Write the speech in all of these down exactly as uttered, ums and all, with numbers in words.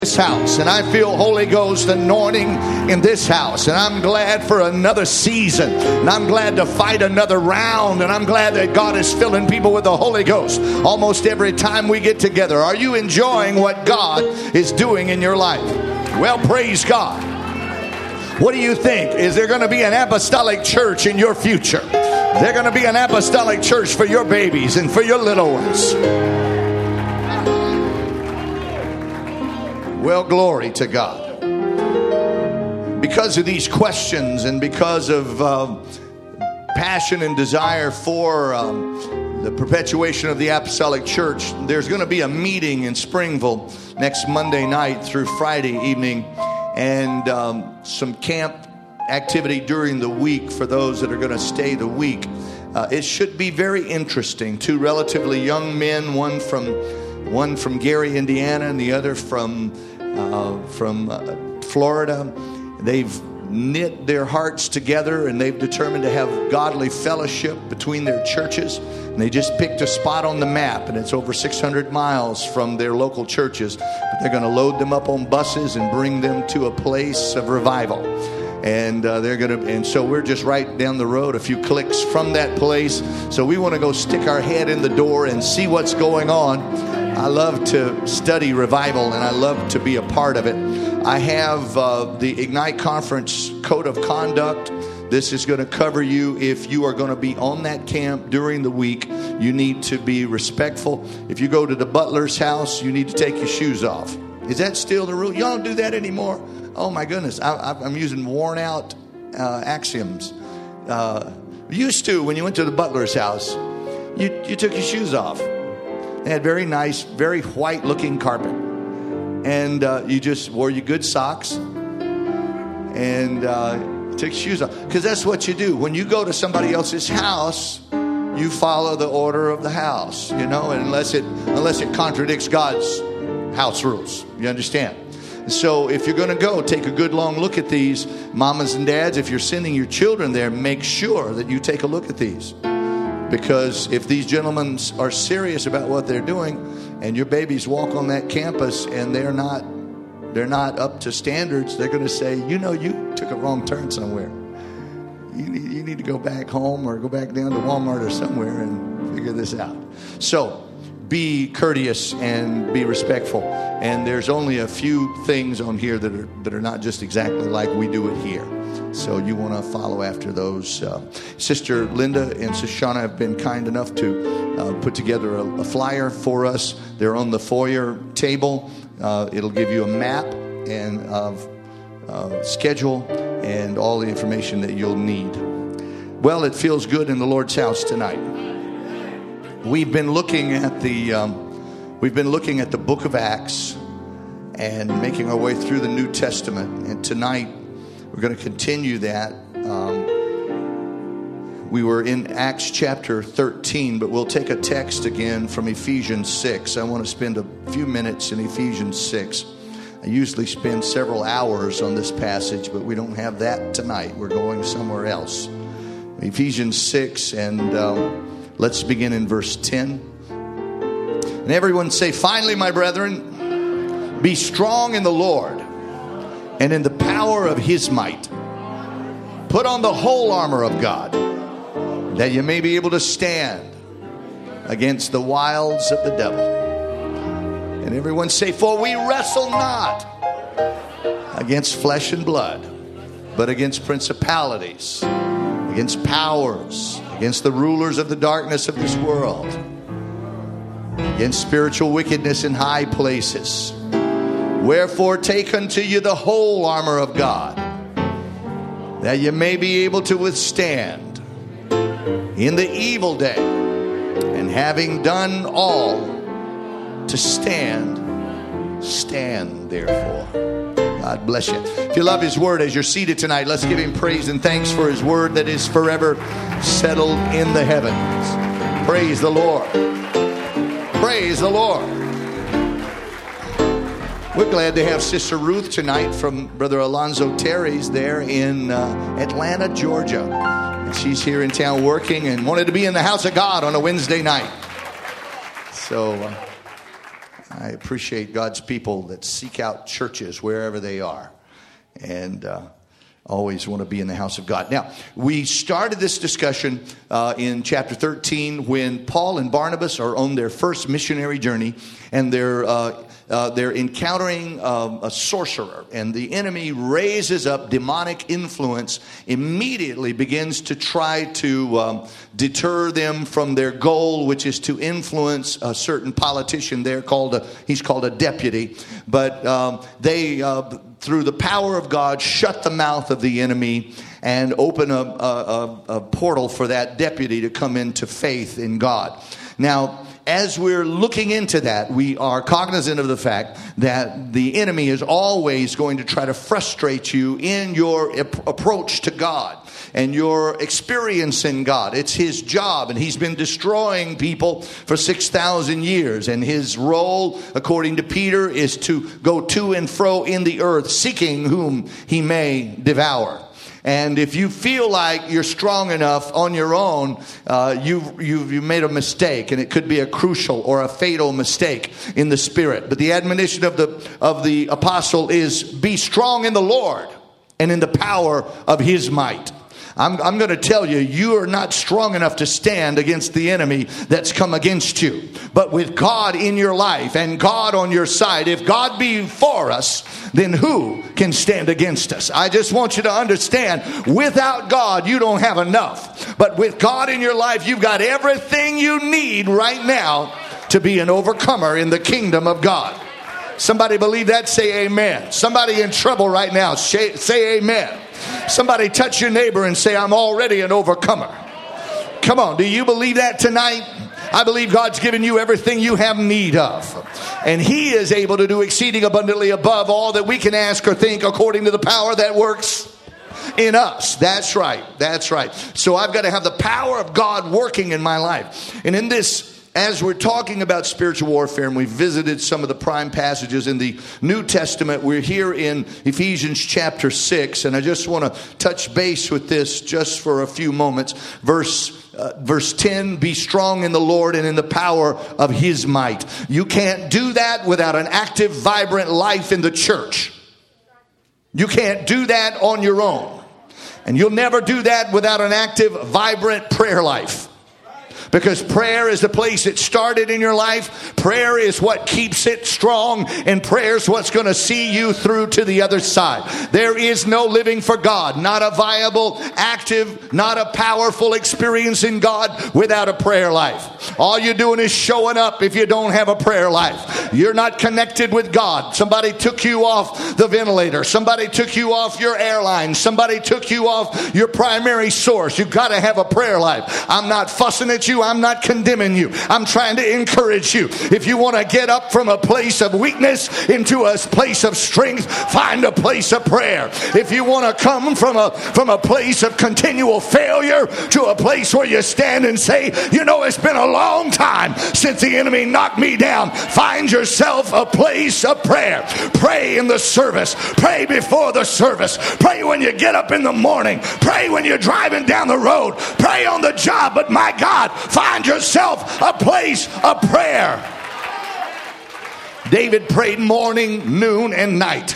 This house, and I feel Holy Ghost anointing in this house, and I'm glad for another season, and I'm glad to fight another round, and I'm glad that God is filling people with the Holy Ghost almost every time we get together. Are you enjoying what God is doing in your life? Well, praise God. What do you think? Is there going to be an apostolic church in your future? There's going to be an apostolic church for your babies and for your little ones. Well, glory to God. Because of these questions and because of uh, passion and desire for um, the perpetuation of the apostolic church, there's going to be a meeting in Springville next Monday night through Friday evening, and um, some camp activity during the week for those that are going to stay the week. Uh, it should be very interesting. Two relatively young men, one from one from Gary, Indiana, and the other from uh, from uh, Florida. They've knit their hearts together, and they've determined to have godly fellowship between their churches. And they just picked a spot on the map, and it's over six hundred miles from their local churches. But they're going to load them up on buses and bring them to a place of revival. And uh, they're going to, and so we're just right down the road, a few clicks from that place. So we want to go stick our head in the door and see what's going on. I love to study revival, and I love to be a part of it. I have uh, the Ignite Conference Code of Conduct. This is going to cover you if you are going to be on that camp during the week. You need to be respectful. If you go to the butler's house, you need to take your shoes off. Is that still the rule? Y'all don't do that anymore? Oh my goodness, I, I'm using worn out uh, axioms. Uh, used to, when you went to the butler's house, you, you took your shoes off. They had very nice, very white looking carpet. And uh, you just wore your good socks and uh, took your shoes off. Because that's what you do. When you go to somebody else's house, you follow the order of the house, you know, and unless it, unless it contradicts God's house rules. You understand? So if you're going to go, take a good long look at these. Mamas and dads, if you're sending your children there, make sure that you take a look at these. Because if these gentlemen are serious about what they're doing, and your babies walk on that campus and they're not they're not up to standards, they're going to say, you know, you took a wrong turn somewhere. You need, you need to go back home or go back down to Walmart or somewhere and figure this out. So be courteous and be respectful. And there's only a few things on here that are that are not just exactly like we do it here. So you want to follow after those. Uh, Sister Linda and Shoshana have been kind enough to uh, put together a, a flyer for us. They're on the foyer table. Uh, it'll give you a map and uh, uh, schedule and all the information that you'll need. Well, it feels good in the Lord's house tonight. We've been looking at the um, we've been looking at the book of Acts and making our way through the New Testament. And tonight we're going to continue that. Um, we were in Acts chapter thirteen, but we'll take a text again from Ephesians six. I want to spend a few minutes in Ephesians six. I usually spend several hours on this passage, but we don't have that tonight. We're going somewhere else. Ephesians six, and um, let's begin in verse ten. And everyone say, finally, my brethren, be strong in the Lord and in the power of his might. Put on the whole armor of God, that you may be able to stand against the wiles of the devil. And everyone say, for we wrestle not against flesh and blood, but against principalities, against powers, against the rulers of the darkness of this world, against spiritual wickedness in high places. Wherefore take unto you the whole armor of God, that you may be able to withstand in the evil day, and having done all to stand, stand therefore. God bless you. If you love his word, as you're seated tonight, let's give him praise and thanks for his word that is forever settled in the heavens. Praise the Lord. Praise the Lord. We're glad to have Sister Ruth tonight from Brother Alonzo Terry's there in uh, Atlanta, Georgia. And she's here in town working and wanted to be in the house of God on a Wednesday night. So uh, I appreciate God's people that seek out churches wherever they are. And uh, always want to be in the house of God. Now, we started this discussion uh, in chapter thirteen when Paul and Barnabas are on their first missionary journey, and they're uh, uh, they're encountering um, a sorcerer, and the enemy raises up demonic influence, immediately begins to try to um, deter them from their goal, which is to influence a certain politician there called a, he's called a deputy. But um, they, uh, through the power of God, shut the mouth of the enemy and open a, a, a portal for that deputy to come into faith in God. Now, as we're looking into that, we are cognizant of the fact that the enemy is always going to try to frustrate you in your ap- approach to God and your experience in God. It's his job, and he's been destroying people for six thousand years. And his role, according to Peter, is to go to and fro in the earth, seeking whom he may devour. And if you feel like you're strong enough on your own, uh, you've, you've, you've made a mistake, and it could be a crucial or a fatal mistake in the spirit. But the admonition of the, of the apostle is, be strong in the Lord and in the power of his might. I'm, I'm going to tell you, you are not strong enough to stand against the enemy that's come against you. But with God in your life and God on your side, if God be for us, then who can stand against us? I just want you to understand, without God, you don't have enough. But with God in your life, you've got everything you need right now to be an overcomer in the kingdom of God. Somebody believe that? Say amen. Somebody in trouble right now, say, say amen. Somebody touch your neighbor and say, I'm already an overcomer. Come on, do you believe that tonight? I believe God's given you everything you have need of. And he is able to do exceeding abundantly above all that we can ask or think, according to the power that works in us. That's right. That's right. So I've got to have the power of God working in my life. And in this, as we're talking about spiritual warfare, and we visited some of the prime passages in the New Testament, we're here in Ephesians chapter six, and I just want to touch base with this just for a few moments. Verse uh, verse ten, be strong in the Lord and in the power of his might. You can't do that without an active, vibrant life in the church. You can't do that on your own. And you'll never do that without an active, vibrant prayer life. Because prayer is the place it started in your life. Prayer is what keeps it strong. And prayer is what's going to see you through to the other side. There is no living for God. Not a viable, active, not a powerful experience in God without a prayer life. All you're doing is showing up if you don't have a prayer life. You're not connected with God. Somebody took you off the ventilator. Somebody took you off your airline. Somebody took you off your primary source. You've got to have a prayer life. I'm not fussing at you. I'm not condemning you. I'm trying to encourage you. If you want to get up from a place of weakness into a place of strength, find a place of prayer. If you want to come from a from a place of continual failure to a place where you stand and say, you know, it's been a long time since the enemy knocked me down, find yourself a place of prayer. Pray in the service. Pray before the service. Pray when you get up in the morning. Pray when you're driving down the road. Pray on the job. But my God, find yourself a place of prayer. David prayed morning, noon, and night.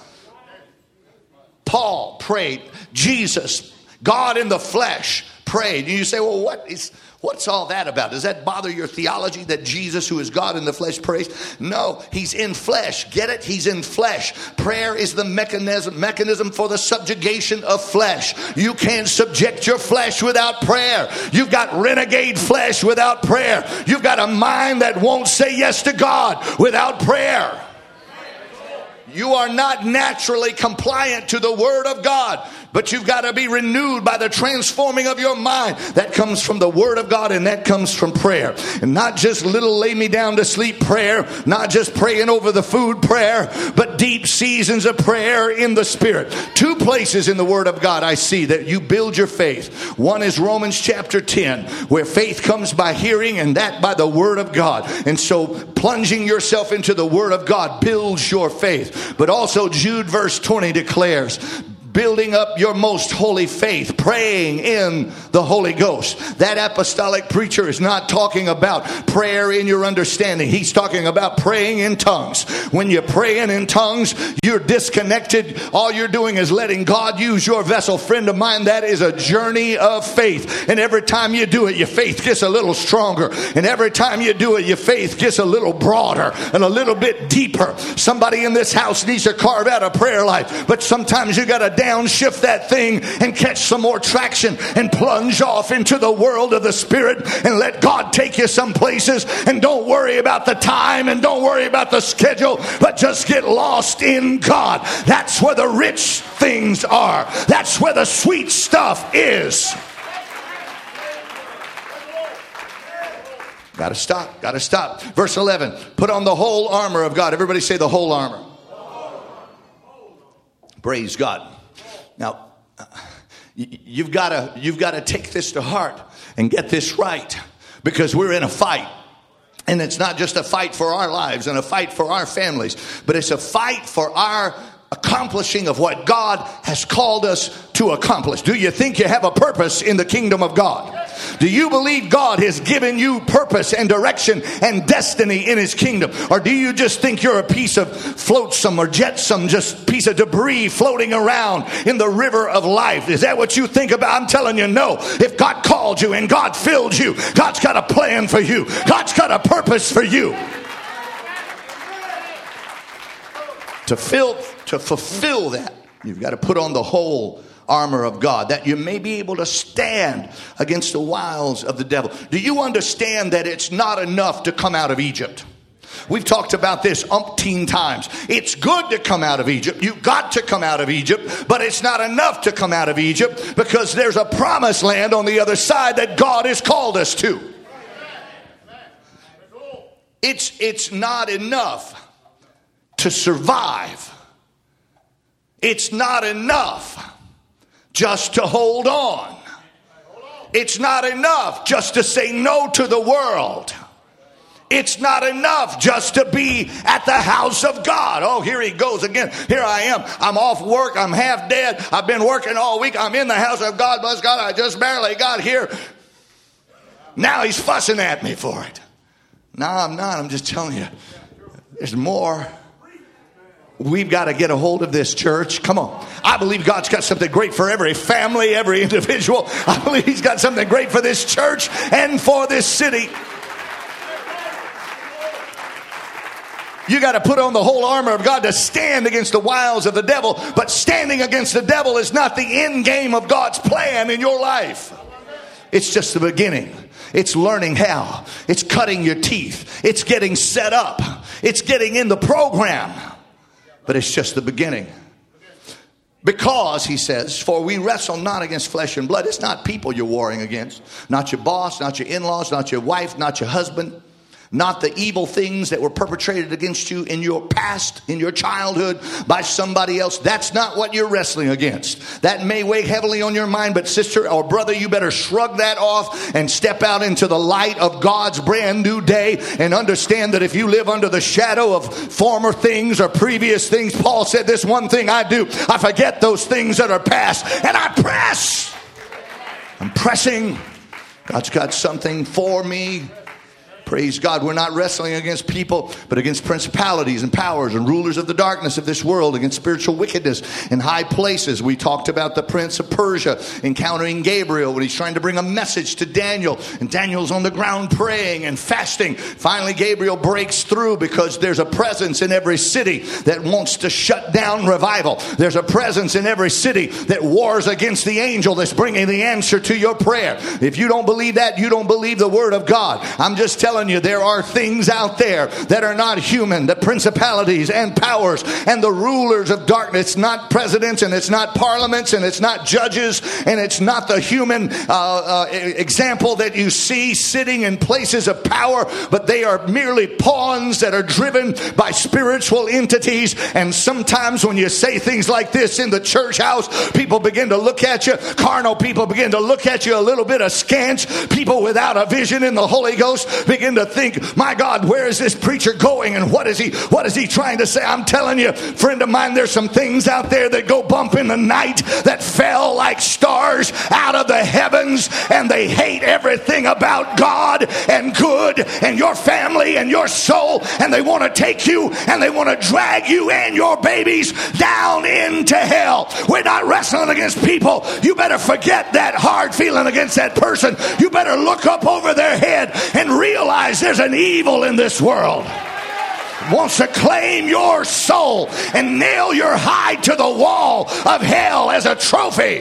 Paul prayed. Jesus, God in the flesh, prayed. And you say, well, what is... What's all that about? Does that bother your theology that Jesus, who is God in the flesh, prays? No, he's in flesh. Get it? He's in flesh. Prayer is the mechanism, mechanism for the subjugation of flesh. You can't subject your flesh without prayer. You've got renegade flesh without prayer. You've got a mind that won't say yes to God without prayer. You are not naturally compliant to the word of God, but you've got to be renewed by the transforming of your mind. That comes from the word of God, and that comes from prayer. And not just little lay me down to sleep prayer, not just praying over the food prayer, but deep seasons of prayer in the spirit. Two places in the word of God I see that you build your faith. One is Romans chapter ten, where faith comes by hearing, and that by the word of God. And so plunging yourself into the word of God builds your faith. But also Jude verse twenty declares, building up your most holy faith, praying in the Holy Ghost. That apostolic preacher is not talking about prayer in your understanding. He's talking about praying in tongues. When you're praying in tongues, you're disconnected. All you're doing is letting God use your vessel. Friend of mine, that is a journey of faith. And every time you do it, your faith gets a little stronger. And every time you do it, your faith gets a little broader and a little bit deeper. Somebody in this house needs to carve out a prayer life. But sometimes you got to downshift that thing and catch some more traction and plunge off into the world of the Spirit and let God take you some places. And don't worry about the time and don't worry about the schedule, but just get lost in God. That's where the rich things are. That's where the sweet stuff is. Got to stop. Got to stop. Verse eleven. Put on the whole armor of God. Everybody say the whole armor. Praise God. Now, you've got to you've got to take this to heart and get this right, because we're in a fight. And it's not just a fight for our lives and a fight for our families, but it's a fight for our accomplishing of what God has called us to accomplish. Do you think you have a purpose in the kingdom of God? Do you believe God has given you purpose and direction and destiny in his kingdom? Or do you just think you're a piece of flotsam or jetsam, just piece of debris floating around in the river of life? Is that what you think about? I'm telling you, no. If God called you and God filled you, God's got a plan for you. God's got a purpose for you. To fill, to fulfill that, you've got to put on the whole armor of God, that you may be able to stand against the wiles of the devil. Do you understand that it's not enough to come out of Egypt? We've talked about this umpteen times. It's good to come out of Egypt. You've got to come out of Egypt, but it's not enough to come out of Egypt, because there's a promised land on the other side that God has called us to. It's, it's not enough to survive. It's not enough just to hold on. It's not enough just to say no to the world. It's not enough just to be at the house of God. Oh, here he goes again. Here I am. I'm off work. I'm half dead. I've been working all week. I'm in the house of God. Bless God, I just barely got here. Now he's fussing at me for it. No, I'm not. I'm just telling you, there's more. We've got to get a hold of this, church. Come on. I believe God's got something great for every family, every individual. I believe he's got something great for this church and for this city. You got to put on the whole armor of God to stand against the wiles of the devil. But standing against the devil is not the end game of God's plan in your life. It's just the beginning. It's learning how. It's cutting your teeth. It's getting set up. It's getting in the program. But it's just the beginning. Because, he says, for we wrestle not against flesh and blood. It's not people you're warring against. Not your boss, not your in-laws, not your wife, not your husband. Not the evil things that were perpetrated against you in your past, in your childhood, by somebody else. That's not what you're wrestling against. That may weigh heavily on your mind, but sister or brother, you better shrug that off and step out into the light of God's brand new day and understand that if you live under the shadow of former things or previous things, Paul said, this one thing I do, I forget those things that are past and I press. I'm pressing. God's got something for me. Praise God. We're not wrestling against people, but against principalities and powers and rulers of the darkness of this world, against spiritual wickedness in high places. We talked about the prince of Persia encountering Gabriel when he's trying to bring a message to Daniel. And Daniel's on the ground praying and fasting. Finally, Gabriel breaks through because there's a presence in every city that wants to shut down revival. There's a presence in every city that wars against the angel that's bringing the answer to your prayer. If you don't believe that, you don't believe the word of God. I'm just telling you, there are things out there that are not human, the principalities and powers and the rulers of darkness. It's not presidents and it's not parliaments and it's not judges and it's not the human uh, uh, example that you see sitting in places of power, but they are merely pawns that are driven by spiritual entities. And sometimes when you say things like this in the church house, people begin to look at you, carnal people begin to look at you a little bit askance. People without a vision in the Holy Ghost begin begin to think, my God, where is this preacher going? And what is he, what is he trying to say? I'm telling you, friend of mine, there's some things out there that go bump in the night that fell like stars out of the heavens, and they hate everything about God and good and your family and your soul, and they want to take you and they want to drag you and your babies down into hell. We're not wrestling against people. You better forget that hard feeling against that person. You better look up over their head and realize there's an evil in this world. Wants to claim your soul and nail your hide to the wall of hell as a trophy.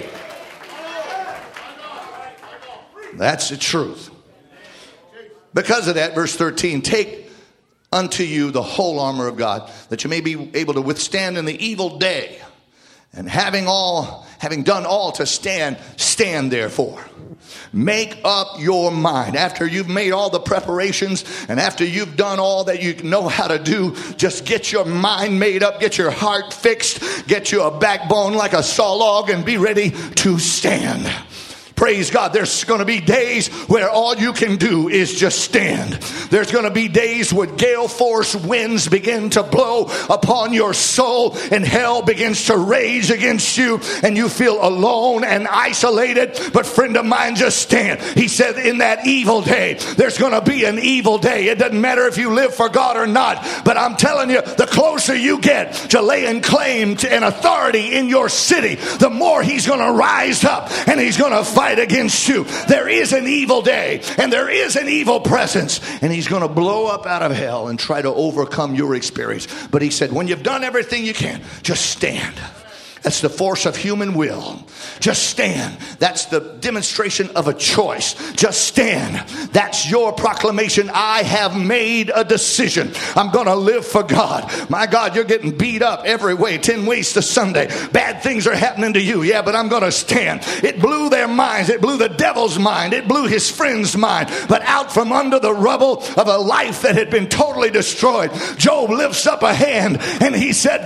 That's the truth. Because of that, verse thirteen, take unto you the whole armor of God, that you may be able to withstand in the evil day. And having all, having done all to stand, stand therefore. Make up your mind. After you've made all the preparations and after you've done all that you know how to do, just get your mind made up, get your heart fixed, get you a backbone like a saw log, and be ready to stand. Praise God. There's going to be days where all you can do is just stand. There's going to be days where gale force winds begin to blow upon your soul and hell begins to rage against you and you feel alone and isolated. But friend of mine, just stand. He said in that evil day, there's going to be an evil day. It doesn't matter if you live for God or not. But I'm telling you, the closer you get to laying claim to an authority in your city, the more he's going to rise up and he's going to fight against you. There is an evil day and there is an evil presence, and he's going to blow up out of hell and try to overcome your experience. But he said, when you've done everything you can, just stand. That's the force of human will. Just stand. That's the demonstration of a choice. Just stand. That's your proclamation. I have made a decision. I'm going to live for God. My God, you're getting beat up every way. Ten ways to Sunday. Bad things are happening to you. Yeah, but I'm going to stand. It blew their minds. It blew the devil's mind. It blew his friend's mind. But out from under the rubble of a life that had been totally destroyed, Job lifts up a hand and he said,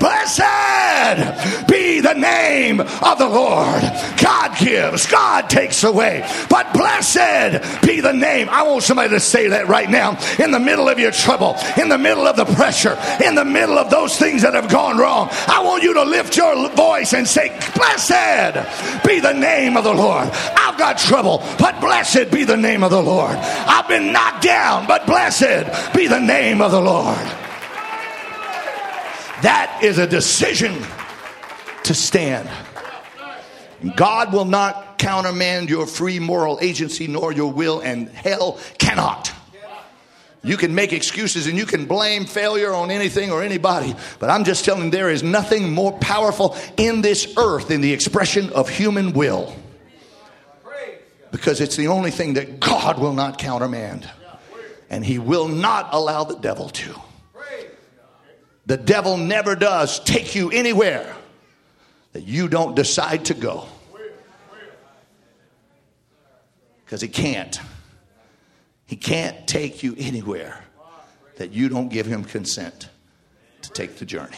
blessed be the name of the Lord. God gives, God takes away, but blessed be the name. I want somebody to say that right now. In the middle of your trouble, in the middle of the pressure, in the middle of those things that have gone wrong, I want you to lift your voice and say, blessed be the name of the Lord. I've got trouble, but blessed be the name of the Lord. I've been knocked down, but blessed be the name of the Lord. That is a decision to stand. God will not countermand your free moral agency nor your will, and hell cannot. You can make excuses and you can blame failure on anything or anybody, but I'm just telling you, there is nothing more powerful in this earth than the expression of human will, because it's the only thing that God will not countermand, and he will not allow the devil to. The devil never does take you anywhere that you don't decide to go, because he can't. He can't take you anywhere that you don't give him consent to take the journey.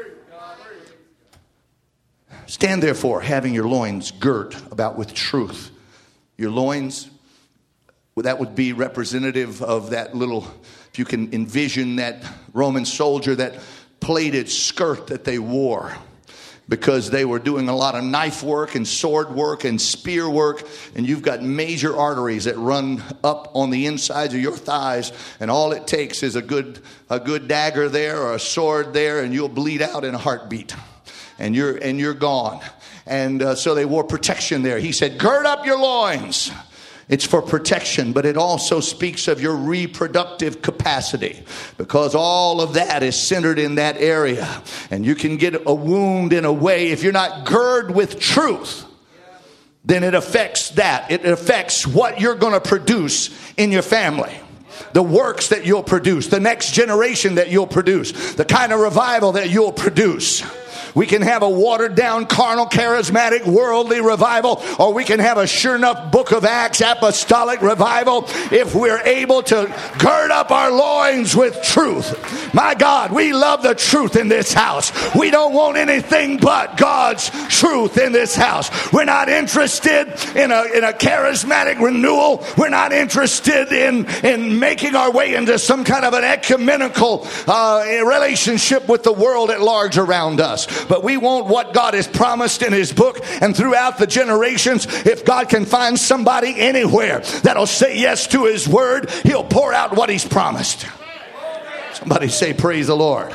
Stand therefore, having your loins girt about with truth. Your loins, well, that would be representative of that little, if you can envision that Roman soldier, that plaited skirt that they wore, because they were doing a lot of knife work and sword work and spear work, and you've got major arteries that run up on the insides of your thighs, and all it takes is a good a good dagger there or a sword there, and you'll bleed out in a heartbeat, and you're and you're gone. And uh, so they wore protection there. He said, gird up your loins. It's for protection, but it also speaks of your reproductive capacity, because all of that is centered in that area. And you can get a wound in a way, if you're not girded with truth, then it affects that. It affects what you're going to produce in your family, the works that you'll produce, the next generation that you'll produce, the kind of revival that you'll produce. We can have a watered down, carnal, charismatic, worldly revival, or we can have a sure enough Book of Acts apostolic revival if we're able to gird up our loins with truth. My God, we love the truth in this house. We don't want anything but God's truth in this house. We're not interested in a, in a charismatic renewal. We're not interested in, in making our way into some kind of an ecumenical uh, relationship with the world at large around us. But we want what God has promised in his book, and throughout the generations, if God can find somebody anywhere that'll say yes to his word, he'll pour out what he's promised. Somebody say, praise the Lord.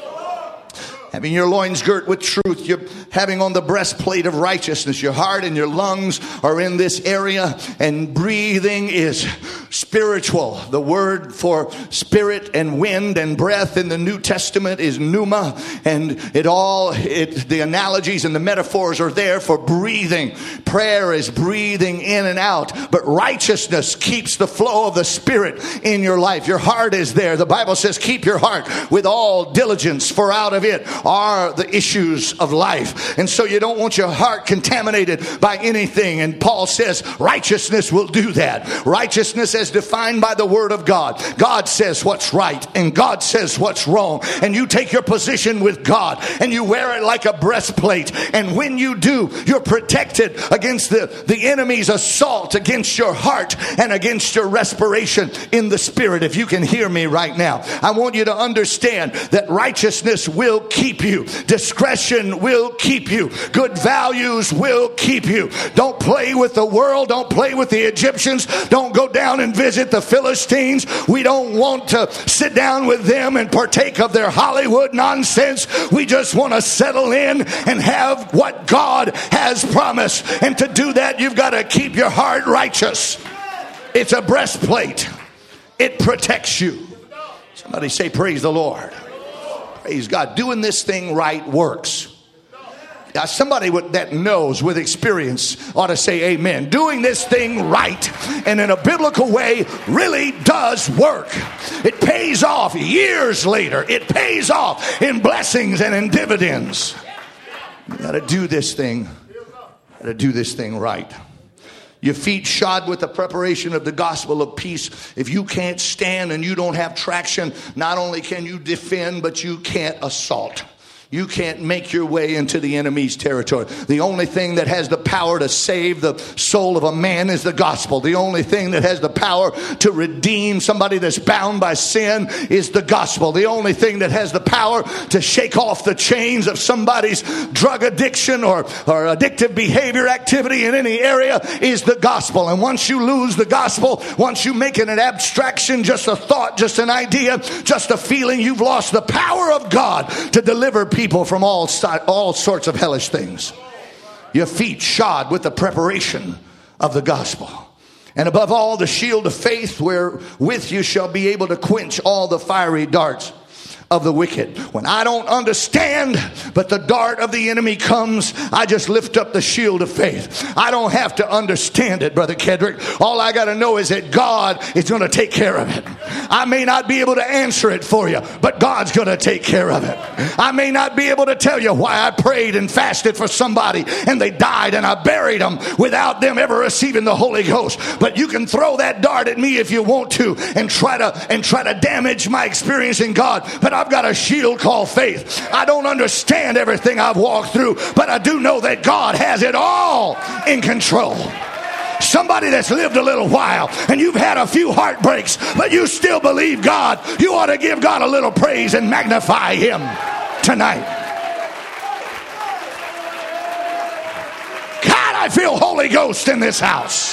Having your loins girt with truth, you're having on the breastplate of righteousness. Your heart and your lungs are in this area, and breathing is spiritual. The word for spirit and wind and breath in the New Testament is pneuma, and it all, it, the analogies and the metaphors are there for breathing. Prayer is breathing in and out, but righteousness keeps the flow of the Spirit in your life. Your heart is there. The Bible says, keep your heart with all diligence, for out of it are the issues of life. And so you don't want your heart contaminated by anything. And Paul says righteousness will do that. Righteousness as defined by the word of God. God says what's right and God says what's wrong. And you take your position with God and you wear it like a breastplate. And when you do, you're protected against the, the enemy's assault against your heart and against your respiration in the Spirit. If you can hear me right now, I want you to understand that righteousness will keep you. Discretion will keep you. Good values will keep you. Don't play with the world. Don't play with the Egyptians. Don't go down and visit the Philistines. We don't want to sit down with them and partake of their Hollywood nonsense. We just want to settle in and have what God has promised. And to do that, you've got to keep your heart righteous. It's a breastplate. It protects you. Somebody say, praise the Lord. Praise God. Doing this thing right works. Now, somebody with, that knows with experience ought to say amen. Doing this thing right and in a biblical way really does work. It pays off years later. It pays off in blessings and in dividends. You got to do this thing. Got to do this thing right. Your feet shod with the preparation of the gospel of peace. If you can't stand and you don't have traction, not only can you defend, but you can't assault. You can't make your way into the enemy's territory. The only thing that has the power to save the soul of a man is the gospel. The only thing that has the power to redeem somebody that's bound by sin is the gospel. The only thing that has the power to shake off the chains of somebody's drug addiction or, or addictive behavior activity in any area is the gospel. And once you lose the gospel, once you make it an abstraction, just a thought, just an idea, just a feeling, you've lost the power of God to deliver people people from all, all sorts of hellish things. Your feet shod with the preparation of the gospel. And above all, the shield of faith, wherewith you shall be able to quench all the fiery darts of the wicked. When I don't understand, but the dart of the enemy comes, I just lift up the shield of faith. I don't have to understand it, Brother Kedrick. All I got to know is that God is going to take care of it. I may not be able to answer it for you, but God's going to take care of it. I may not be able to tell you why I prayed and fasted for somebody and they died and I buried them without them ever receiving the Holy Ghost. But you can throw that dart at me if you want to and try to and try to damage my experience in God. But I've got a shield called faith. I don't understand everything I've walked through, but I do know that God has it all in control. Somebody that's lived a little while and you've had a few heartbreaks, but you still believe God, you ought to give God a little praise and magnify him tonight. God, I feel Holy Ghost in this house.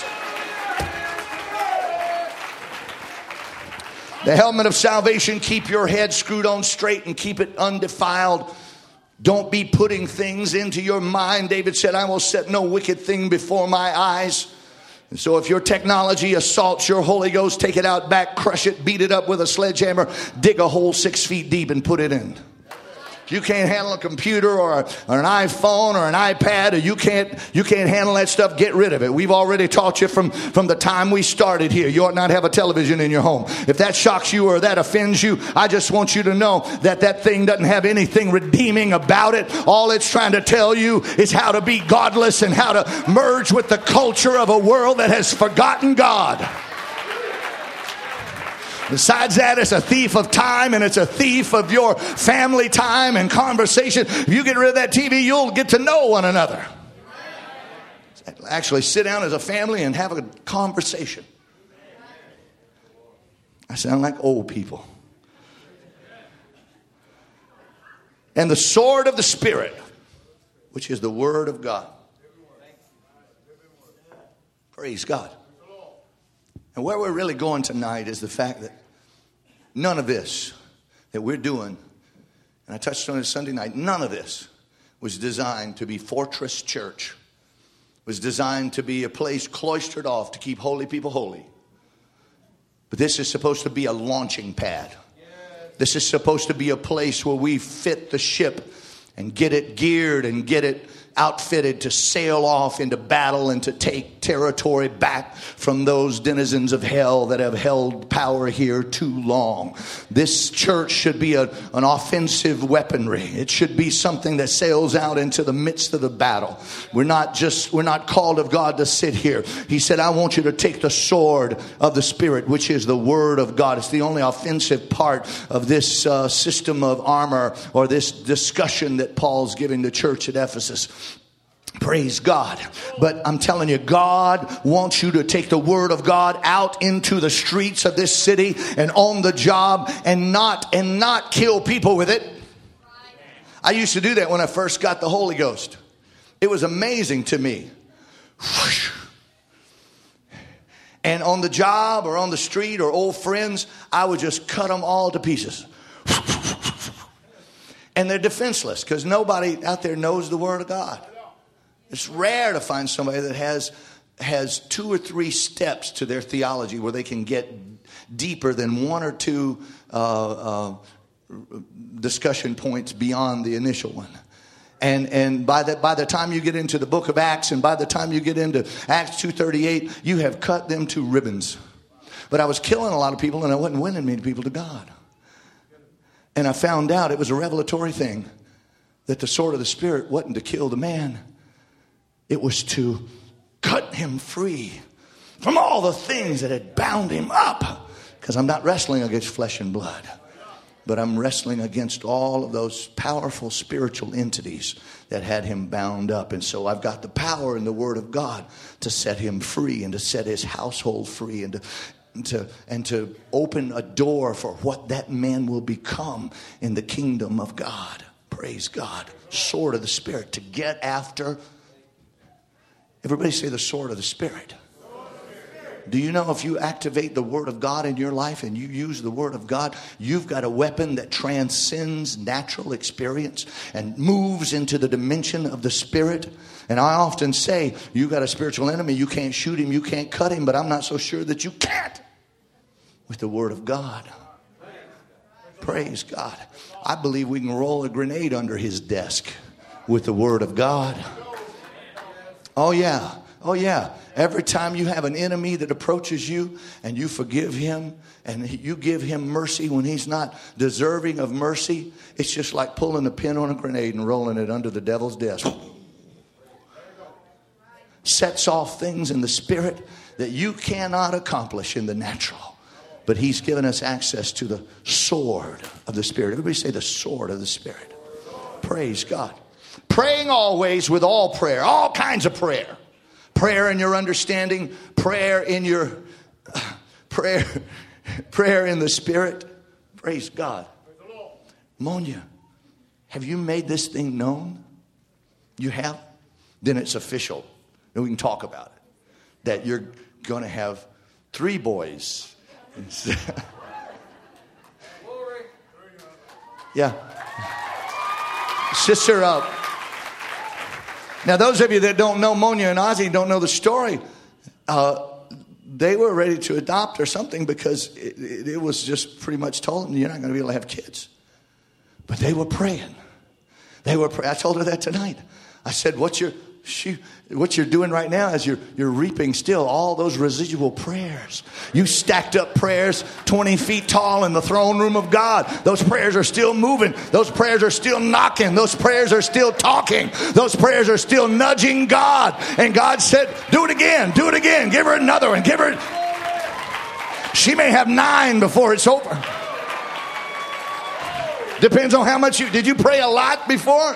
The helmet of salvation, keep your head screwed on straight and keep it undefiled. Don't be putting things into your mind. David said, I will set no wicked thing before my eyes. And so if your technology assaults your Holy Ghost, take it out back, crush it, beat it up with a sledgehammer, dig a hole six feet deep and put it in. If you can't handle a computer or, a, or an iPhone or an iPad, or you can't you can't handle that stuff, get rid of it. We've already taught you from, from the time we started here. You ought not have a television in your home. If that shocks you or that offends you, I just want you to know that that thing doesn't have anything redeeming about it. All it's trying to tell you is how to be godless and how to merge with the culture of a world that has forgotten God. Besides that, it's a thief of time, and it's a thief of your family time and conversation. If you get rid of that T V, you'll get to know one another. Actually sit down as a family and have a conversation. I sound like old people. And the sword of the Spirit, which is the Word of God. Praise God. And where we're really going tonight is the fact that none of this that we're doing, and I touched on it Sunday night, none of this was designed to be Fortress Church. It was designed to be a place cloistered off to keep holy people holy. But this is supposed to be a launching pad. This is supposed to be a place where we fit the ship and get it geared and get it outfitted to sail off into battle and to take territory back from those denizens of hell that have held power here too long. This church should be a, an offensive weaponry. It should be something that sails out into the midst of the battle. We're not just, we're not called of God to sit here. He said, I want you to take the sword of the Spirit, which is the Word of God. It's the only offensive part of this uh, system of armor, or this discussion that Paul's giving the church at Ephesus. Praise God. But I'm telling you, God wants you to take the Word of God out into the streets of this city and on the job, and not and not kill people with it. I used to do that when I first got the Holy Ghost. It was amazing to me. And on the job or on the street or old friends, I would just cut them all to pieces. And they're defenseless because nobody out there knows the Word of God. It's rare to find somebody that has has two or three steps to their theology where they can get deeper than one or two uh, uh, discussion points beyond the initial one. And and by the, by the time you get into the book of Acts, and by the time you get into Acts two thirty-eight, you have cut them to ribbons. But I was killing a lot of people, and I wasn't winning many people to God. And I found out it was a revelatory thing, that the sword of the Spirit wasn't to kill the man. It was to cut him free from all the things that had bound him up. Because I'm not wrestling against flesh and blood, but I'm wrestling against all of those powerful spiritual entities that had him bound up. And so I've got the power in the Word of God to set him free and to set his household free, and to and to, and to open a door for what that man will become in the kingdom of God. Praise God. Sword of the Spirit, to get after. Everybody say the sword of the Spirit. Do you know if you activate the Word of God in your life and you use the Word of God, you've got a weapon that transcends natural experience and moves into the dimension of the Spirit? And I often say, you got a spiritual enemy, you can't shoot him, you can't cut him, but I'm not so sure that you can't with the Word of God. Praise God. I believe we can roll a grenade under his desk with the Word of God. Oh yeah. Oh yeah. Every time you have an enemy that approaches you and you forgive him and you give him mercy when he's not deserving of mercy, it's just like pulling a pin on a grenade and rolling it under the devil's desk. Sets off things in the spirit that you cannot accomplish in the natural. But he's given us access to the sword of the Spirit. Everybody say the sword of the Spirit. Praise God. Praying always with all prayer, all kinds of prayer. Prayer in your understanding, prayer in your uh, prayer, prayer in the Spirit. Praise God. Monia, have you made this thing known? You have? Then it's official. And we can talk about it. That you're going to have three boys. Yeah. Sister up. Uh, Now, those of you that don't know Monia and Ozzy, don't know the story, uh, they were ready to adopt or something because it, it, it was just pretty much told them you're not going to be able to have kids. But they were praying. They were. I told her that tonight. I said, "What's your she? What you're doing right now is you're you're reaping still all those residual prayers. You stacked up prayers twenty feet tall in the throne room of God. Those prayers are still moving. Those prayers are still knocking. Those prayers are still talking. Those prayers are still nudging God." And God said, "Do it again. Do it again. Give her another one. Give her." She may have nine before it's over. Depends on how much you... Did you pray a lot before?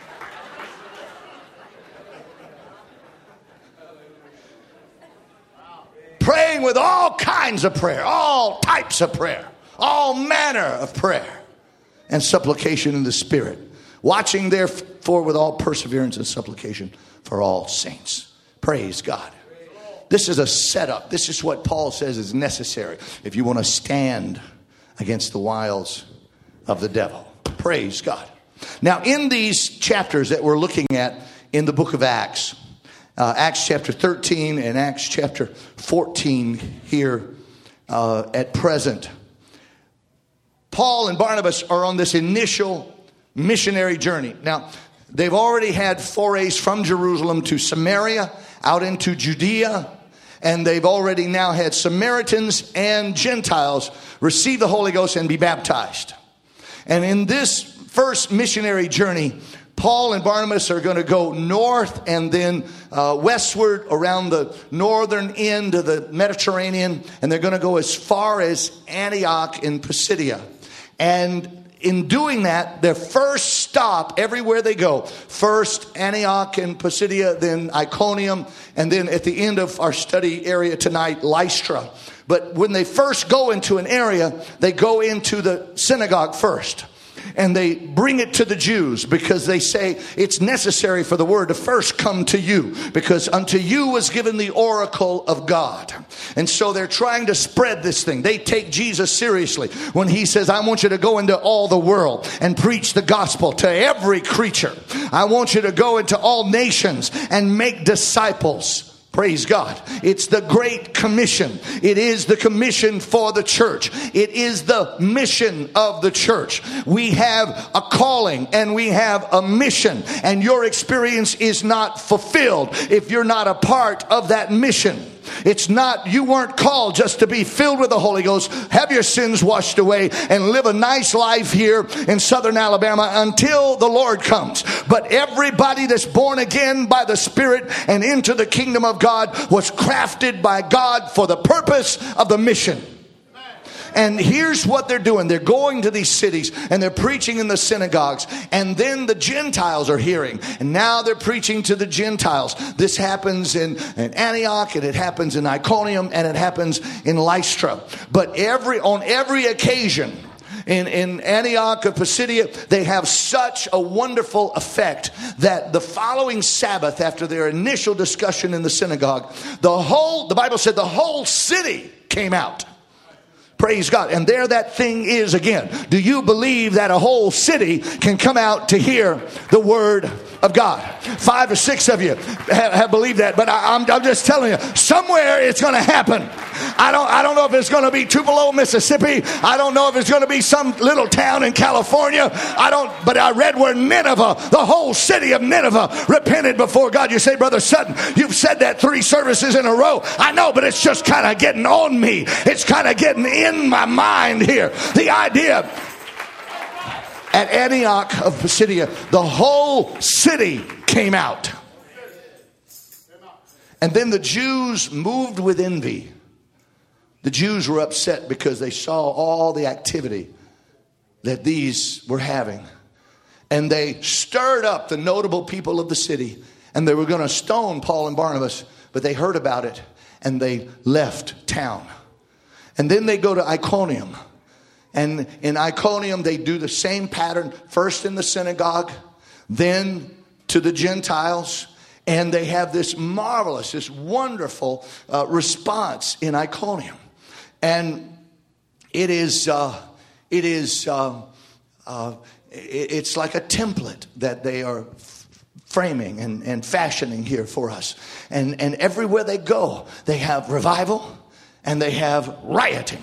Praying with all kinds of prayer. All types of prayer. All manner of prayer. And supplication in the Spirit. Watching therefore with all perseverance and supplication for all saints. Praise God. This is a setup. This is what Paul says is necessary if you want to stand against the wiles of the devil. Praise God. Now, in these chapters that we're looking at in the book of Acts, uh, Acts chapter thirteen and Acts chapter fourteen here uh, at present, Paul and Barnabas are on this initial missionary journey. Now, they've already had forays from Jerusalem to Samaria, out into Judea, and they've already now had Samaritans and Gentiles receive the Holy Ghost and be baptized. And in this first missionary journey, Paul and Barnabas are going to go north and then uh, westward around the northern end of the Mediterranean. And they're going to go as far as Antioch in Pisidia. And in doing that, their first stop everywhere they go, first Antioch and Pisidia, then Iconium, and then at the end of our study area tonight, Lystra. But when they first go into an area, they go into the synagogue first. And they bring it to the Jews because they say it's necessary for the word to first come to you, because unto you was given the oracle of God. And so they're trying to spread this thing. They take Jesus seriously when he says, "I want you to go into all the world and preach the gospel to every creature. I want you to go into all nations and make disciples." Praise God. It's the Great Commission. It is the commission for the church. It is the mission of the church. We have a calling and we have a mission. And your experience is not fulfilled if you're not a part of that mission. It's not, you weren't called just to be filled with the Holy Ghost, have your sins washed away, and live a nice life here in southern Alabama until the Lord comes. But everybody that's born again by the Spirit and into the kingdom of God was crafted by God for the purpose of the mission. And here's what they're doing. They're going to these cities and they're preaching in the synagogues. And then the Gentiles are hearing. And now they're preaching to the Gentiles. This happens in, in Antioch, and it happens in Iconium, and it happens in Lystra. But every on every occasion, In, in Antioch of Pisidia, they have such a wonderful effect that the following Sabbath, after their initial discussion in the synagogue, the whole, the Bible said the whole city came out. Praise God. And there that thing is again. Do you believe that a whole city can come out to hear the word of God? Five or six of you have, have believed that, but I, I'm, I'm just telling you, somewhere it's going to happen. I don't, I don't know if it's going to be Tupelo, Mississippi. I don't know if it's going to be some little town in California. I don't, but I read where Nineveh, the whole city of Nineveh, repented before God. You say, Brother Sutton, you've said that three services in a row. I know, but it's just kind of getting on me. It's kind of getting in my mind here. The idea at Antioch of Pisidia, the whole city came out. And then the Jews moved with envy. The Jews were upset because they saw all the activity that these were having. And they stirred up the notable people of the city. And they were going to stone Paul and Barnabas. But they heard about it and they left town. And then they go to Iconium. And in Iconium, they do the same pattern. First in the synagogue, then to the Gentiles. And they have this marvelous, this wonderful uh, response in Iconium. And it is, uh, it is, uh, uh, it's like a template that they are framing and, and fashioning here for us. And, and everywhere they go, they have revival and they have rioting.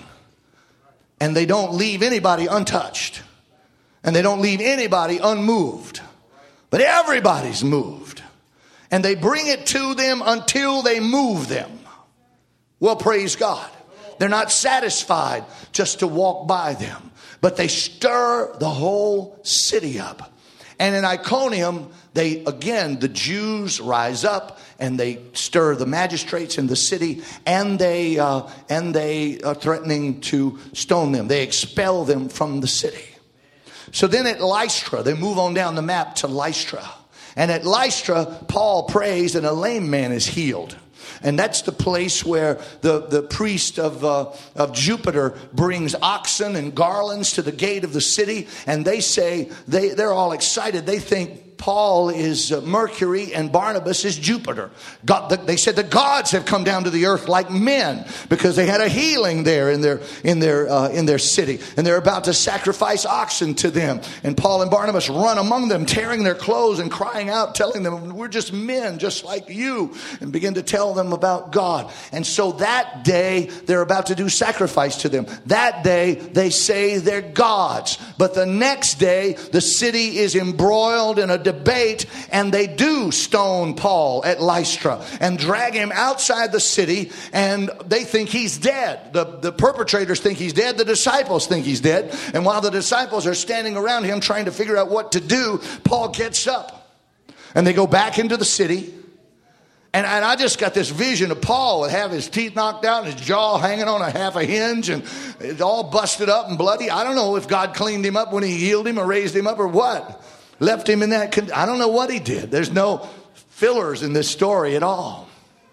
And they don't leave anybody untouched. And they don't leave anybody unmoved. But everybody's moved. And they bring it to them until they move them. Well, praise God. They're not satisfied just to walk by them, but they stir the whole city up. And in Iconium, they, again, the Jews rise up and they stir the magistrates in the city, and they, uh, and they are threatening to stone them. They expel them from the city. So then at Lystra, they move on down the map to Lystra. And at Lystra, Paul prays and a lame man is healed. And that's the place where the, the priest of, uh, of Jupiter brings oxen and garlands to the gate of the city. And they say, they, they're all excited. They think Paul is uh, Mercury and Barnabas is Jupiter. God, the, they said the gods have come down to the earth like men, because they had a healing there in their in their uh, in their city, and they're about to sacrifice oxen to them. And Paul and Barnabas run among them, tearing their clothes and crying out, telling them, "We're just men, just like you," and begin to tell them about God. And so that day they're about to do sacrifice to them. That day they say they're gods, but the next day the city is embroiled in a debate, and they do stone Paul at Lystra and drag him outside the city, and they think he's dead. The, the perpetrators think he's dead. The disciples think he's dead. And while the disciples are standing around him trying to figure out what to do, Paul gets up and they go back into the city. And, and I just got this vision of Paul would have his teeth knocked out and his jaw hanging on a half a hinge and it's all busted up and bloody. I don't know if God cleaned him up when he healed him or raised him up or what. Left him in that. Con- I don't know what he did. There's no fillers in this story at all.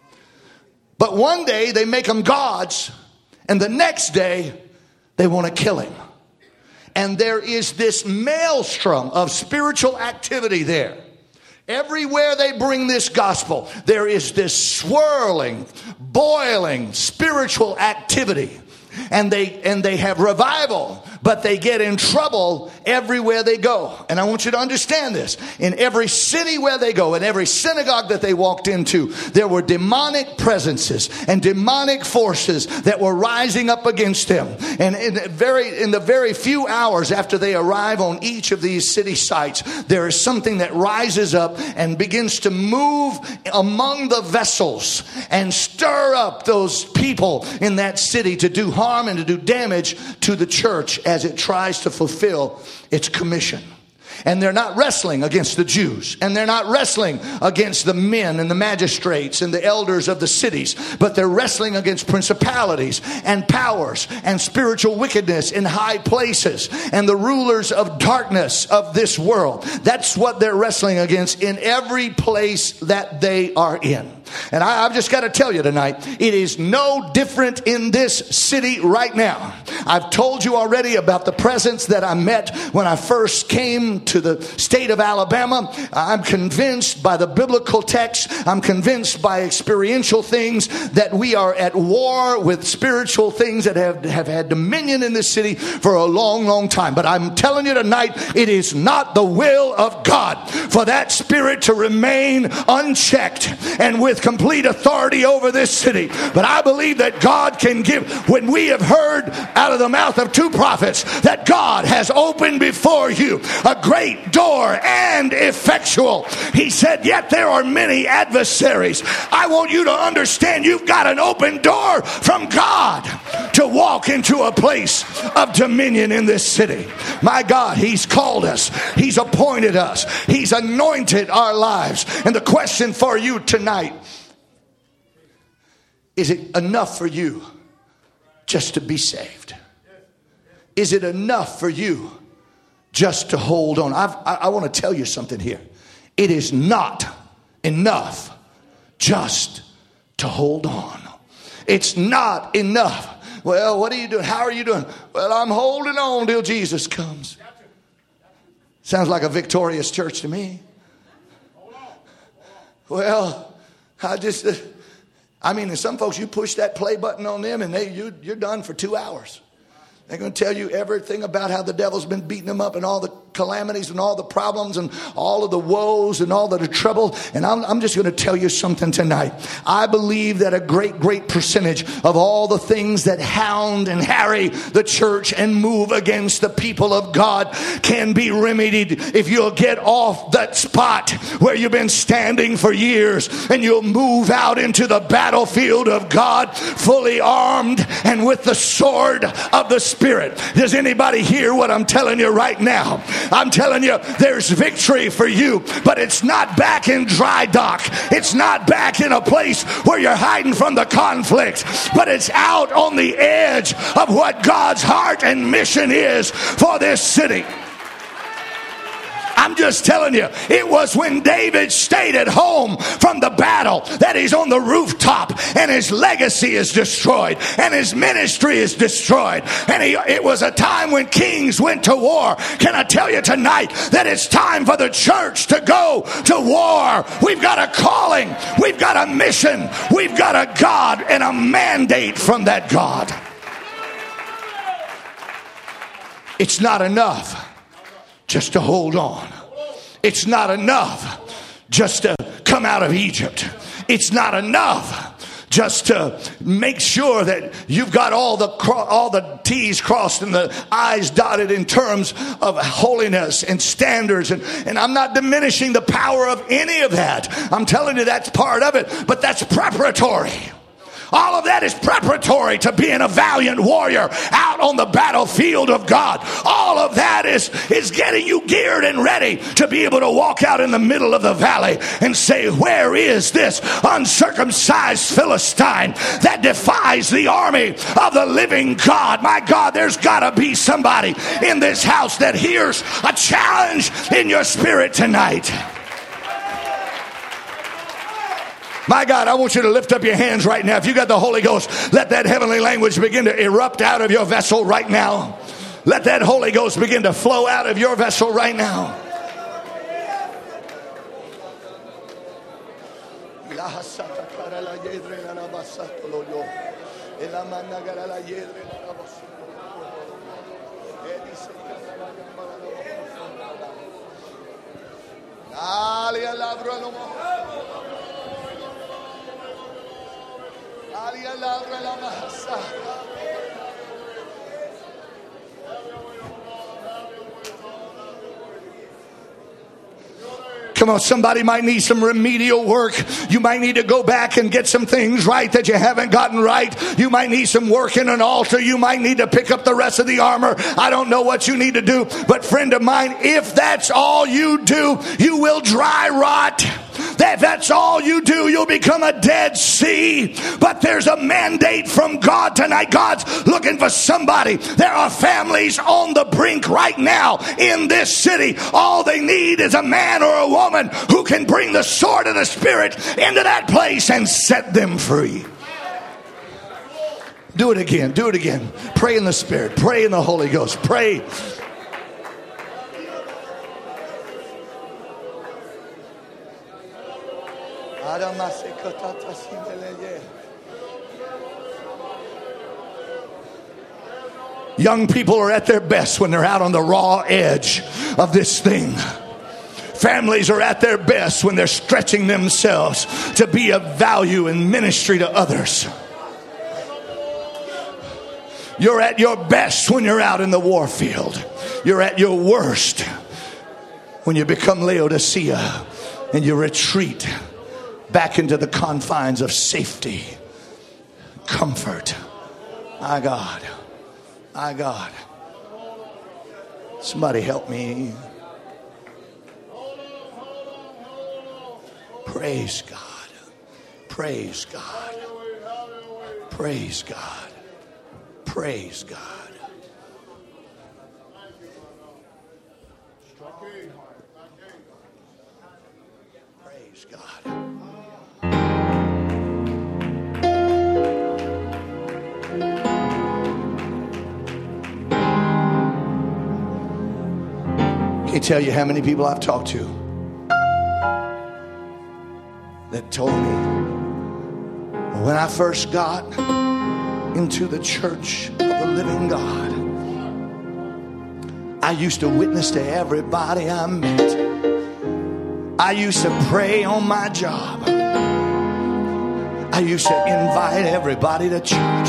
But one day they make him gods, and the next day they want to kill him. And there is this maelstrom of spiritual activity there. Everywhere they bring this gospel, there is this swirling, boiling spiritual activity. And they and they have revival, but they get in trouble everywhere they go. And I want you to understand this. In every city where they go, in every synagogue that they walked into, there were demonic presences and demonic forces that were rising up against them. And in the very, in the very few hours after they arrive on each of these city sites, there is something that rises up and begins to move among the vessels and stir up those people in that city to do harm and to do damage to the church as it tries to fulfill its commission. And they're not wrestling against the Jews, and they're not wrestling against the men and the magistrates and the elders of the cities, but they're wrestling against principalities and powers and spiritual wickedness in high places and the rulers of darkness of this world. That's what they're wrestling against in every place that they are in. And I, I've just got to tell you tonight, it is no different in this city right now. I've told you already about the presence that I met when I first came to the state of Alabama. I'm convinced by the biblical text. I'm convinced by experiential things that we are at war with spiritual things that have, have had dominion in this city for a long, long time. But I'm telling you tonight, it is not the will of God for that spirit to remain unchecked and with complete authority over this city. But I believe that God can give, when we have heard out of the mouth of two prophets that God has opened before you a great door and effectual. He said, yet there are many adversaries. I want you to understand you've got an open door from God to walk into a place of dominion in this city. My God, He's called us. He's appointed us. He's anointed our lives. And the question for you tonight, is it enough for you just to be saved? Is it enough for you just to hold on? I've, I, I want to tell you something here. It is not enough just to hold on. It's not enough. Well, what are you doing? How are you doing? Well, I'm holding on till Jesus comes. Sounds like a victorious church to me. Well, I just... Uh, I mean, some folks, you push that play button on them and they you, you're done for two hours. They're going to tell you everything about how the devil's been beating them up and all the calamities and all the problems and all of the woes and all of the trouble. And I'm, I'm just going to tell you something tonight. I believe that a great, great percentage of all the things that hound and harry the church and move against the people of God can be remedied if you'll get off that spot where you've been standing for years, and you'll move out into the battlefield of God fully armed and with the sword of the Spirit. Does anybody hear what I'm telling you right now? I'm telling you, there's victory for you, but it's not back in dry dock. It's not back in a place where you're hiding from the conflict, but it's out on the edge of what God's heart and mission is for this city. I'm just telling you, it was when David stayed at home from the battle that he's on the rooftop and his legacy is destroyed and his ministry is destroyed. And he, it was a time when kings went to war. Can I tell you tonight that it's time for the church to go to war? We've got a calling. We've got a mission. We've got a God and a mandate from that God. It's not enough just to hold on. It's not enough just to come out of Egypt. It's not enough just to make sure that you've got all the all the T's crossed and the I's dotted in terms of holiness and standards. And, and I'm not diminishing the power of any of that. I'm telling you that's part of it, but that's preparatory. All of that is preparatory to being a valiant warrior out on the battlefield of God. All of that is, is getting you geared and ready to be able to walk out in the middle of the valley and say, where is this uncircumcised Philistine that defies the army of the living God? My God, there's got to be somebody in this house that hears a challenge in your spirit tonight. My God, I want you to lift up your hands right now. If you got the Holy Ghost, let that heavenly language begin to erupt out of your vessel right now. Let that Holy Ghost begin to flow out of your vessel right now. Come on, somebody might need some remedial work. You might need to go back and get some things right that you haven't gotten right. You might need some work in an altar. You might need to pick up the rest of the armor. I don't know what you need to do. But friend of mine, if that's all you do, you will dry rot. That that's all you do, you'll become a Dead Sea. But there's a mandate from God tonight. God's looking for somebody. There are families on the brink right now in this city. All they need is a man or a woman who can bring the sword of the Spirit into that place and set them free. Do it again. Do it again. Pray in the Spirit. Pray in the Holy Ghost. Pray. Young people are at their best when they're out on the raw edge of this thing. Families are at their best when they're stretching themselves to be of value in ministry to others. You're at your best when you're out in the war field. You're at your worst when you become Laodicea and you retreat back into the confines of safety, comfort. My God, my God. Somebody help me. Praise God. Praise God. Praise God. Praise God. Praise God. Can't tell you how many people I've talked to that told me when I first got into the church of the living God, I I used to witness to everybody I met. I used to pray on my job. I used to invite everybody to church.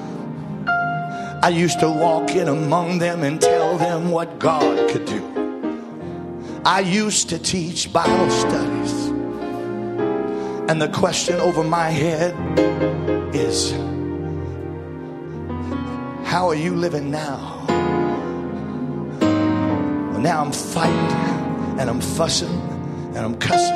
I used to walk in among them and tell them what God could do. I used to teach Bible studies. And the question over my head is, how are you living now? Well, now I'm fighting and I'm fussing and I'm cussing.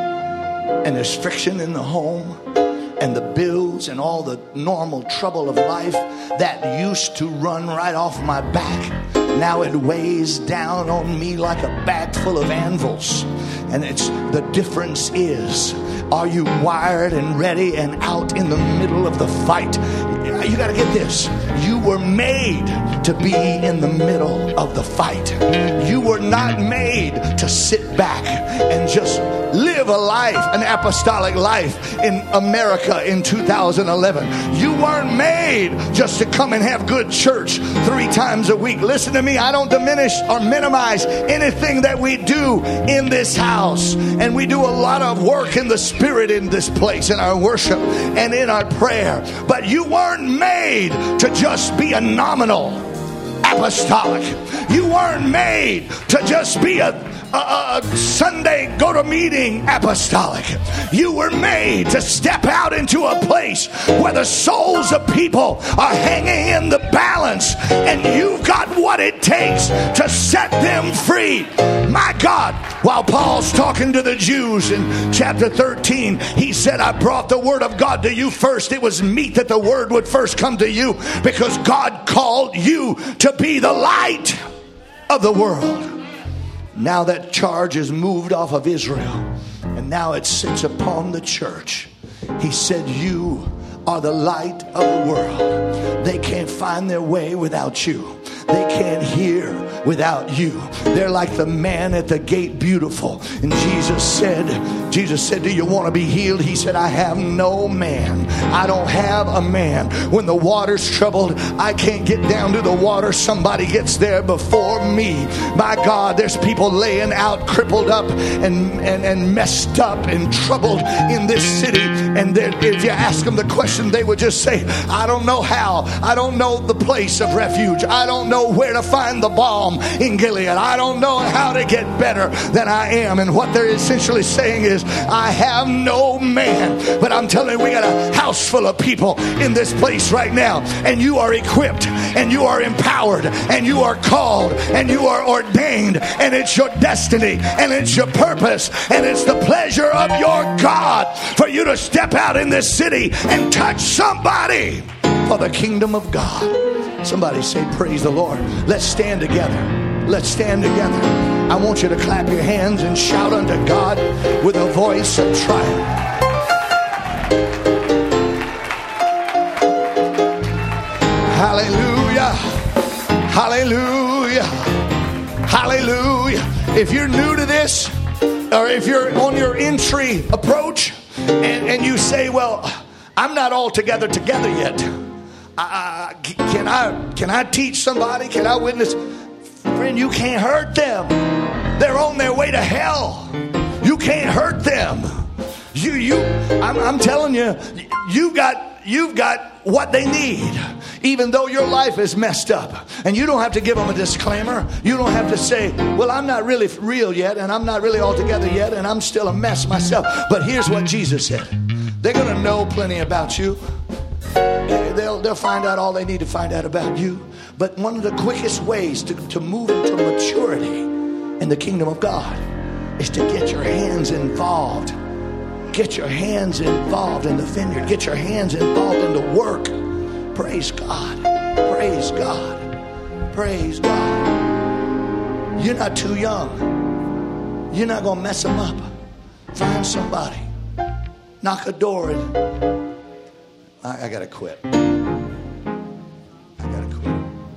And there's friction in the home. And the bills and all the normal trouble of life that used to run right off my back, now it weighs down on me like a bag full of anvils. And it's the difference is, are you wired and ready and out in the middle of the fight? You got to get this. You were made to be in the middle of the fight. You were not made to sit back and just live a life, an apostolic life in America in two thousand eleven. You weren't made just to come and have good church three times a week. Listen to me, I don't diminish or minimize anything that we do in this house. And we do a lot of work in the spirit in this place, in our worship and in our prayer. But you weren't made to just be a nominal apostolic. You weren't made to just be a A, a Sunday go to meeting apostolic. You were made to step out into a place where the souls of people are hanging in the balance, and you've got what it takes to set them free. My God, while Paul's talking to the Jews in chapter thirteen, he said, I brought the word of God to you first. It was meet that the word would first come to you, because God called you to be the light of the world. Now that charge is moved off of Israel, and now it sits upon the church. He said, you are the light of the world. They can't find their way without you. They can't hear without you. They're like the man at the gate, beautiful. And Jesus said, Jesus said, do you want to be healed? He said, I have no man. I don't have a man. When the water's troubled, I can't get down to the water. Somebody gets there before me. My God, there's people laying out, crippled up and, and, and messed up and troubled in this city. And if you ask them the question, they would just say, I don't know how. I don't know the place of refuge. I don't know where to find the balm in Gilead. I don't know how to get better than I am. And what they're essentially saying is, I have no man. But I'm telling you, we got a house full of people in this place right now, and you are equipped and you are empowered and you are called and you are ordained, and it's your destiny and it's your purpose and it's the pleasure of your God for you to step out in this city and touch somebody for the kingdom of God. Somebody say, praise the Lord. Let's stand together. Let's stand together. I want you to clap your hands and shout unto God with a voice of triumph. Hallelujah. Hallelujah. Hallelujah. If you're new to this, or if you're on your entry approach and, and you say, well, I'm not all together together yet. Uh, can I can I teach somebody? Can I witness? Friend, you can't hurt them. They're on their way to hell. You can't hurt them. You you. I'm, I'm telling you, you got you've got what they need. Even though your life is messed up, and you don't have to give them a disclaimer. You don't have to say, well, I'm not really real yet, and I'm not really all together yet, and I'm still a mess myself. But here's what Jesus said: they're going to know plenty about you. They'll, they'll find out all they need to find out about you. But one of the quickest ways to, to move into maturity in the kingdom of God is to get your hands involved. Get your hands involved in the vineyard. Get your hands involved in the work. Praise God. Praise God. Praise God. You're not too young. You're not going to mess them up. Find somebody. Knock a door and I, I gotta quit. I gotta quit.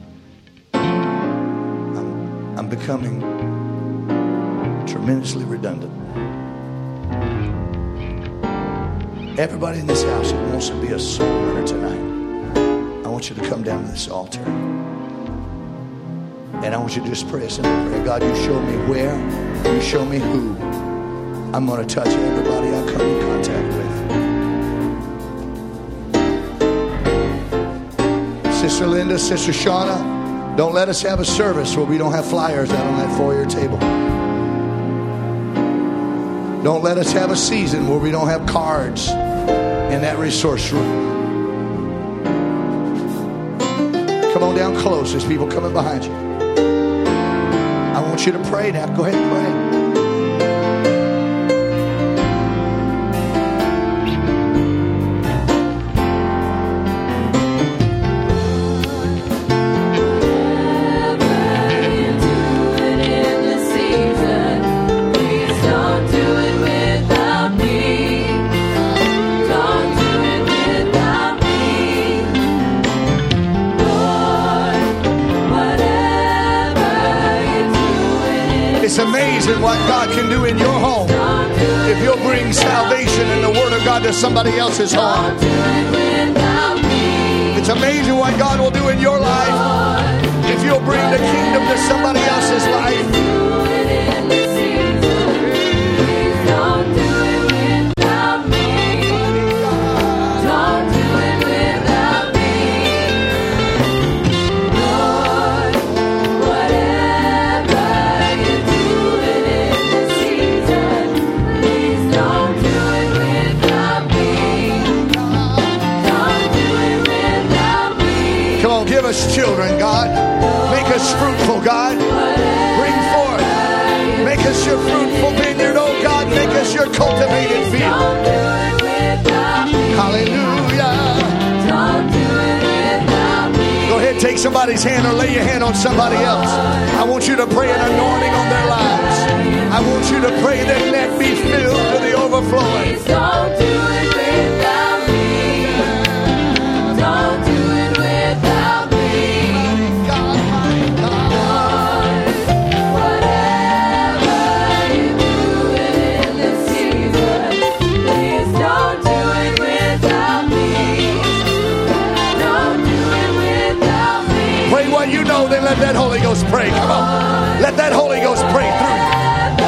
I'm, I'm becoming tremendously redundant. Everybody in this house who wants to be a soul winner tonight, I want you to come down to this altar. And I want you to just pray a simple prayer. God, you show me where, you show me who. I'm going to touch everybody I come in contact with. Sister Linda, Sister Shauna, don't let us have a service where we don't have flyers out on that foyer table. Don't let us have a season where we don't have cards in that resource room. Come on down close. There's people coming behind you. I want you to pray now. Go ahead and pray. It's amazing what God can do in your home if you'll bring salvation and the Word of God to somebody else's home. It's amazing what God will do in your life if you'll bring the kingdom to somebody else's life. Give us children, God. Make us fruitful, God. Bring forth. Make us your fruitful vineyard, oh God. Make us your cultivated field. Hallelujah. Go ahead, take somebody's hand or lay your hand on somebody else. I want you to pray an anointing on their lives. I want you to pray that net be filled to the overflowing. Don't do it without me. Don't do it without me. You know, then let that Holy Ghost pray. Come on. Let that Holy Ghost pray through you.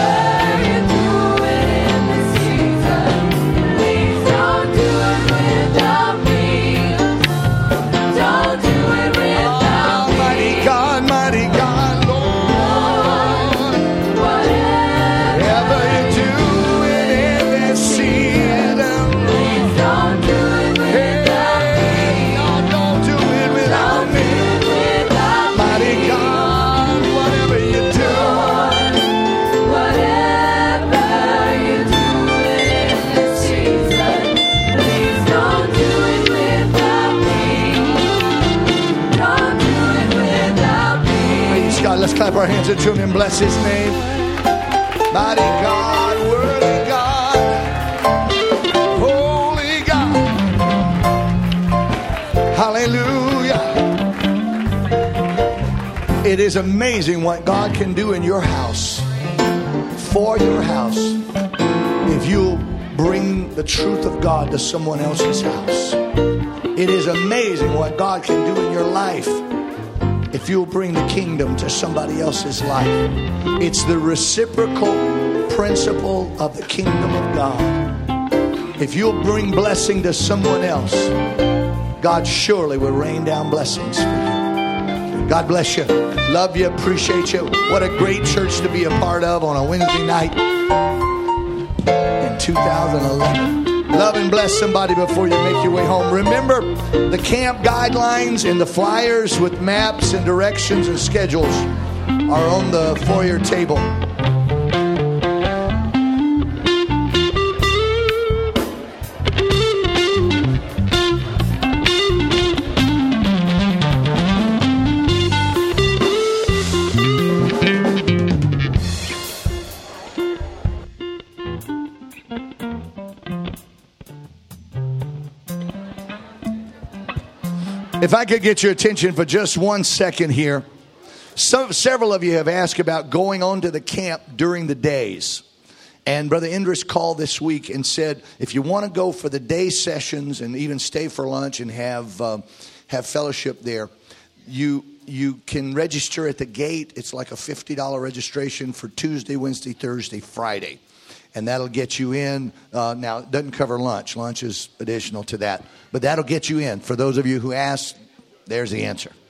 Mighty God, mighty God, Lord. Whatever you're doing in this season, please don't do it without me. No, don't do it without me. Let's clap our hands into him and bless his name. Mighty God, worthy God, holy God. Hallelujah. It is amazing what God can do in your house, for your house, if you'll bring the truth of God to someone else's house. It is amazing what God can do in your life if you'll bring the kingdom to somebody else's life. It's the reciprocal principle of the kingdom of God. If you'll bring blessing to someone else, God surely will rain down blessings for you. God bless you. Love you. Appreciate you. What a great church to be a part of on a Wednesday night in two thousand eleven. Love and bless somebody before you make your way home. Remember, the camp guidelines and the flyers with maps and directions and schedules are on the foyer table. If I could get your attention for just one second here. So, several of you have asked about going on to the camp during the days. And Brother Indris called this week and said, if you want to go for the day sessions and even stay for lunch and have uh, have fellowship there, you you can register at the gate. It's like a fifty dollars registration for Tuesday, Wednesday, Thursday, Friday. And that'll get you in. Uh, now, it doesn't cover lunch. Lunch is additional to that. But that'll get you in. For those of you who asked, there's the answer.